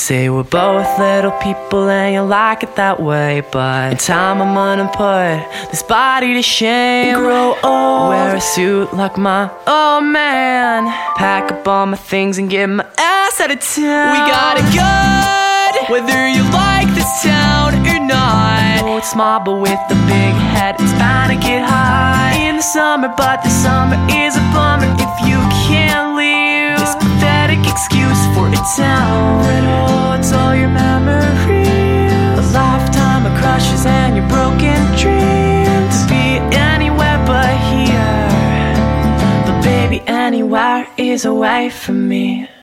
Say we're both little people and you like it that way, but in time I'm gonna put this body to shame. Grow old, wear a suit like my old man, pack up all my things and get my ass out of town. We got it good, whether you like this town or not. Oh, it's small but with a big head, it's bound to get hot in the summer, but the summer is a bummer if you can't leave this pathetic excuse for a town that holds all your memories, a lifetime of crushes and your broken dreams. To be anywhere but here, but baby, anywhere is away from me.